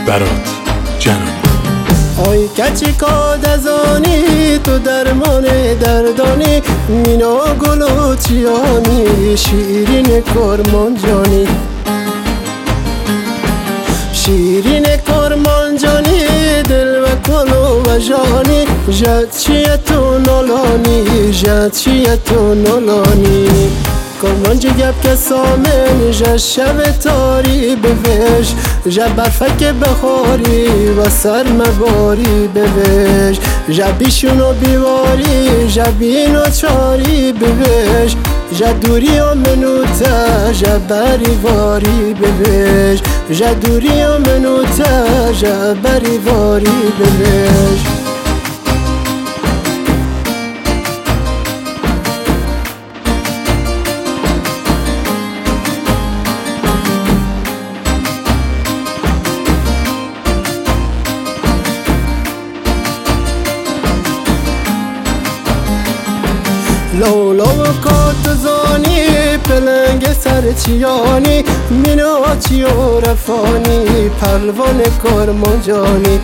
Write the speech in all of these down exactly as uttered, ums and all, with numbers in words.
برات جنانی. آی کچی کادزانی تو درمان دردانی، مینا گلوچیانی شیرین کرمانجانی، شیرین کرمانجانی دل و کلو و جانی، جد چیه تو نولانی، جد چیه تو نولانی. کرمانجی گپ که سامن جا شب تاری بوش، جا برفک بخاری و سر مباری بوش، جا بیشون و بیواری جا بین و چاری بوش، جا دوری و منوتا جا بریواری بوش، جا دوری و منوتا جا بریواری بوش. لولو کاتزانی پلنگ سرچیانی، میناچی و رفانی پلوان کرمانجانی،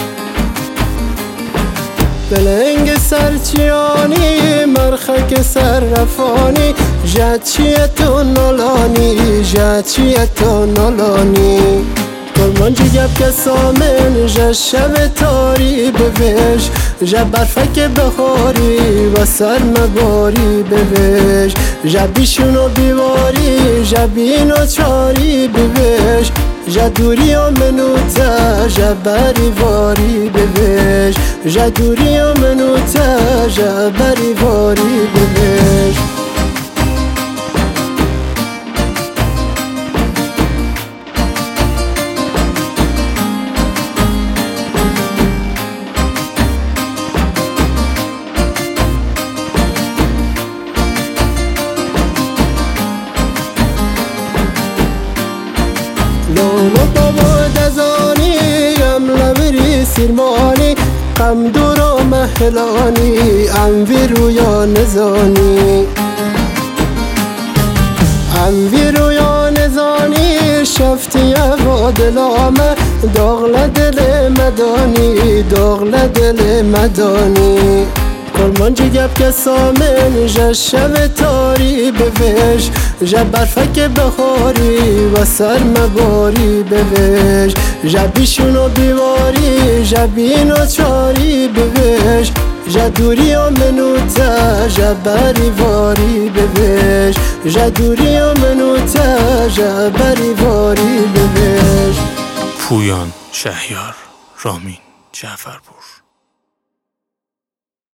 پلنگ سرچیانی مرخک سررفانی، جد چیه تو نولانی، جد چیه تو نولانی. کرمانجی گپ که سامن جا شب تاری بوش، جا برفک بخاری و سر مباری بوش، جا بیشون و بیواری جا بین و چاری بوش، جا دوری و منوتا جا بریواری بوش، جا دوری و منوتا جا بریواری بوش. لولو بابا دزانی ام لبری سیرمانی، قم دور و محلانی ام ویرویا نزانی، ام ویرویا نزانی شفتی و دلامه داغل دل مدانی، داغل دل مدانی. کرمانجی گپ که سامن جا شب تاری بوش، جا برفک بخاری و سر مباری بوش، جا بیشون و بیواری جا بین و چاری بوش، جا دوری و منوتا جا بریواری بوش، جا دوری و منوتا جا بریواری بوش. پویان شهیار رامین جعفرپور.